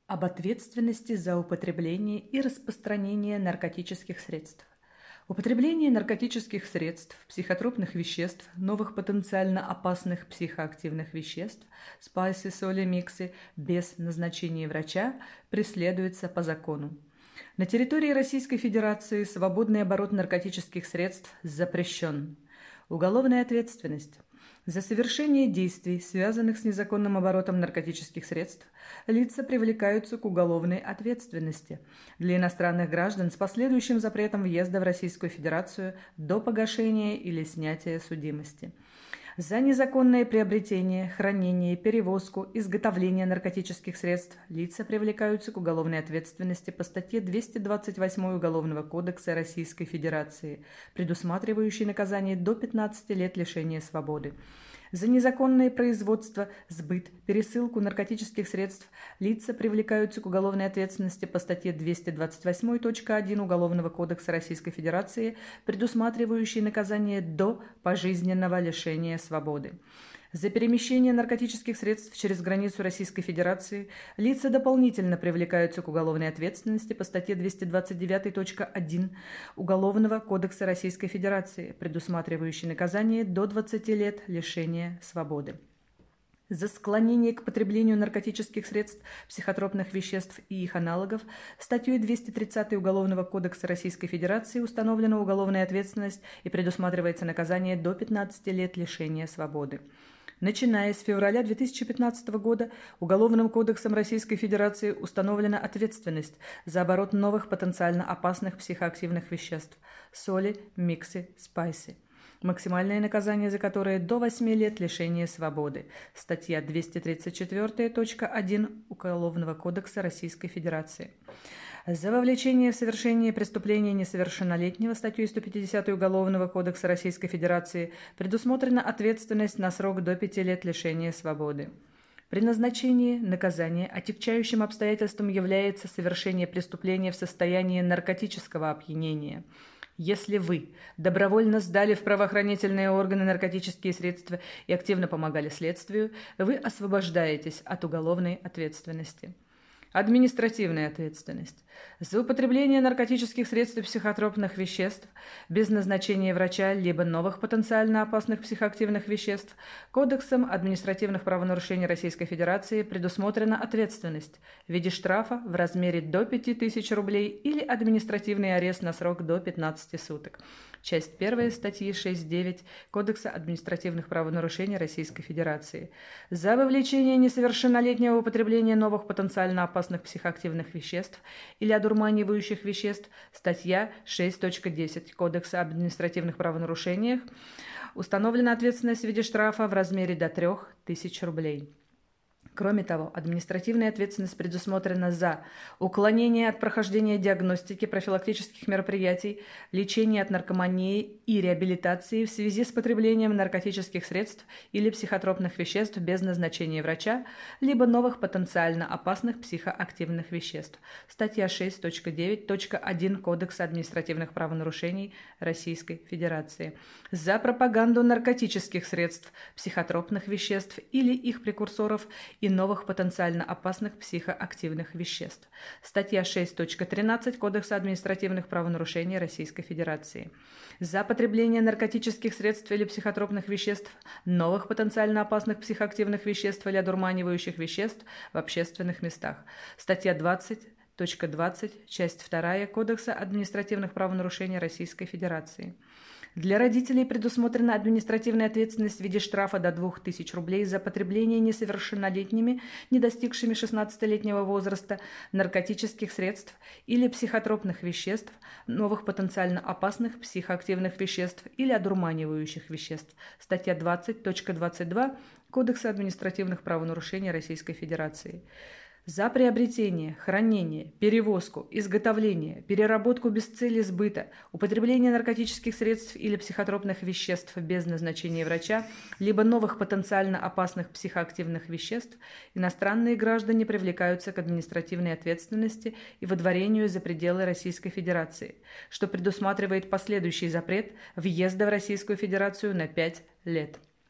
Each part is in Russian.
Об ответственности за употребление и распространение наркотических средств. Употребление наркотических средств, психотропных веществ, новых потенциально опасных психоактивных веществ, спайсы, соли, миксы без назначения врача преследуется по закону. На территории Российской Федерации свободный оборот наркотических средств запрещен. Уголовная ответственность. За совершение действий, связанных с незаконным оборотом наркотических средств, лица привлекаются к уголовной ответственности. Для иностранных граждан с последующим запретом въезда в Российскую Федерацию до погашения или снятия судимости. За незаконное приобретение, хранение, перевозку, изготовление наркотических средств лица привлекаются к уголовной ответственности по статье 228 Уголовного кодекса Российской Федерации, предусматривающей наказание до 15 лет лишения свободы. За незаконное производство, сбыт, пересылку наркотических средств лица привлекаются к уголовной ответственности по статье 228.1 Уголовного кодекса Российской Федерации, предусматривающей наказание до пожизненного лишения свободы. За перемещение наркотических средств через границу Российской Федерации лица дополнительно привлекаются к уголовной ответственности по статье 229.1 Уголовного кодекса Российской Федерации, предусматривающей наказание до 20 лет лишения свободы. За склонение к потреблению наркотических средств, психотропных веществ и их аналогов статьей 230 Уголовного кодекса Российской Федерации установлена уголовная ответственность и предусматривается наказание до 15 лет лишения свободы. Начиная с февраля 2015 года Уголовным кодексом Российской Федерации установлена ответственность за оборот новых потенциально опасных психоактивных веществ – соли, миксы, спайсы. Максимальное наказание за которое до 8 лет лишения свободы. Статья 234.1 Уголовного кодекса Российской Федерации. За вовлечение в совершение преступления несовершеннолетнего статьей 150 Уголовного кодекса Российской Федерации предусмотрена ответственность на срок до 5 лет лишения свободы. При назначении наказания отягчающим обстоятельством является совершение преступления в состоянии наркотического опьянения. Если вы добровольно сдали в правоохранительные органы наркотические средства и активно помогали следствию, вы освобождаетесь от уголовной ответственности. Административная ответственность. За употребление наркотических средств и психотропных веществ без назначения врача либо новых потенциально опасных психоактивных веществ Кодексом административных правонарушений Российской Федерации предусмотрена ответственность в виде штрафа в размере до 5000 рублей или административный арест на срок до 15 суток. Часть 1 статьи 6.9 Кодекса административных правонарушений Российской Федерации. За вовлечение несовершеннолетнего в употребление новых потенциально опасных психоактивных веществ или одурманивающих веществ, статья 6.10 Кодекса об административных правонарушениях, установлена ответственность в виде штрафа в размере до 3000 рублей. Кроме того, административная ответственность предусмотрена за уклонение от прохождения диагностики, профилактических мероприятий, лечения от наркомании и реабилитации в связи с потреблением наркотических средств или психотропных веществ без назначения врача, либо новых потенциально опасных психоактивных веществ. Статья 6.9.1 Кодекса административных правонарушений Российской Федерации. За пропаганду наркотических средств, психотропных веществ или их прекурсоров и новых потенциально опасных психоактивных веществ. Статья 6.13 Кодекса административных правонарушений Российской Федерации. За потребление наркотических средств или психотропных веществ, новых потенциально опасных психоактивных веществ или одурманивающих веществ в общественных местах. Статья 20.20, часть 2 Кодекса административных правонарушений Российской Федерации. Для родителей предусмотрена административная ответственность в виде штрафа до 2000 рублей за потребление несовершеннолетними, не достигшими 16-летнего возраста, наркотических средств или психотропных веществ, новых потенциально опасных психоактивных веществ или одурманивающих веществ. Статья 20.22 Кодекса административных правонарушений Российской Федерации. За приобретение, хранение, перевозку, изготовление, переработку без цели сбыта, употребление наркотических средств или психотропных веществ без назначения врача, либо новых потенциально опасных психоактивных веществ, иностранные граждане привлекаются к административной ответственности и выдворению за пределы Российской Федерации, что предусматривает последующий запрет въезда в Российскую Федерацию на 5 лет.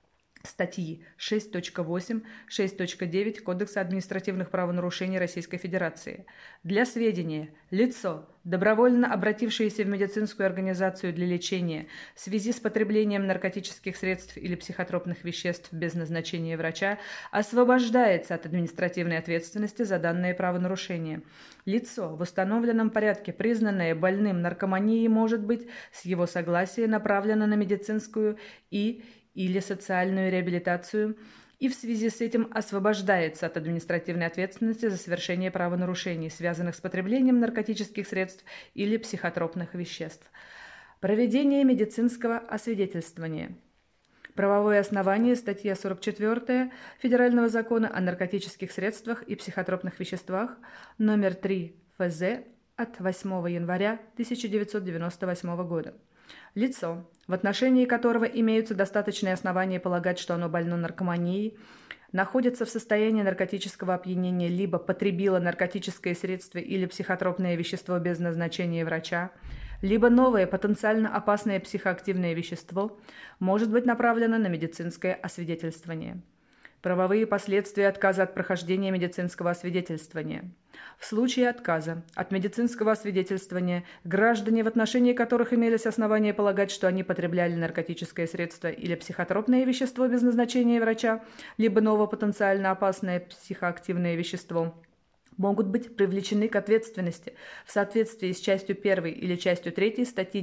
статьи 6.8, 6.9 Кодекса административных правонарушений Российской Федерации. Для сведения, лицо, добровольно обратившееся в медицинскую организацию для лечения в связи с потреблением наркотических средств или психотропных веществ без назначения врача, освобождается от административной ответственности за данное правонарушение. Лицо, в установленном порядке признанное больным наркоманией, может быть, с его согласия направлено на медицинскую или социальную реабилитацию и в связи с этим освобождается от административной ответственности за совершение правонарушений, связанных с потреблением наркотических средств или психотропных веществ. Проведение медицинского освидетельствования. Правовое основание – статья 44 Федерального закона о наркотических средствах и психотропных веществах, номер 3 ФЗ от 8 января 1998 года. Лицо, в отношении которого имеются достаточные основания полагать, что оно больно наркоманией, находится в состоянии наркотического опьянения, либо потребило наркотическое средство или психотропное вещество без назначения врача, либо новое потенциально опасное психоактивное вещество, может быть направлено на медицинское освидетельствование. Правовые последствия отказа от прохождения медицинского освидетельствования. В случае отказа от медицинского освидетельствования граждане, в отношении которых имелись основания полагать, что они потребляли наркотическое средство или психотропное вещество без назначения врача, либо новое потенциально опасное психоактивное вещество, могут быть привлечены к ответственности в соответствии с частью 1 или частью 3 статьи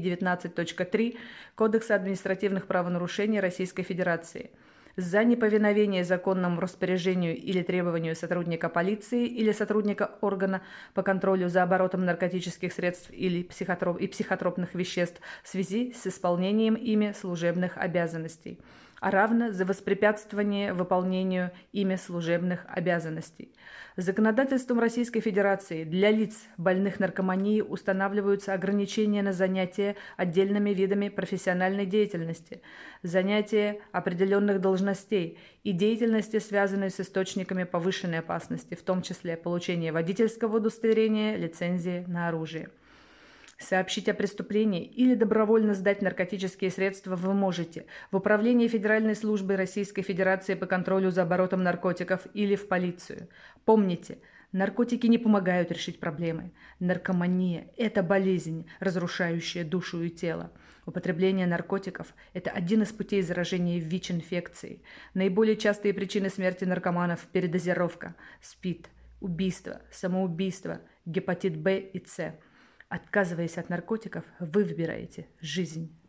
19.3 Кодекса административных правонарушений Российской Федерации за неповиновение законному распоряжению или требованию сотрудника полиции или сотрудника органа по контролю за оборотом наркотических средств или психотропных веществ в связи с исполнением ими служебных обязанностей, а равно за воспрепятствование выполнению ими служебных обязанностей. Законодательством Российской Федерации для лиц, больных наркоманией, устанавливаются ограничения на занятия отдельными видами профессиональной деятельности, занятия определенных должностей и деятельности, связанной с источниками повышенной опасности, в том числе получение водительского удостоверения, лицензии на оружие. Сообщить о преступлении или добровольно сдать наркотические средства вы можете в Управление Федеральной службы Российской Федерации по контролю за оборотом наркотиков или в полицию. Помните, наркотики не помогают решить проблемы. Наркомания – это болезнь, разрушающая душу и тело. Употребление наркотиков – это один из путей заражения ВИЧ-инфекцией. Наиболее частые причины смерти наркоманов – передозировка, СПИД, убийство, самоубийство, гепатит В и С. Отказываясь от наркотиков, вы выбираете жизнь.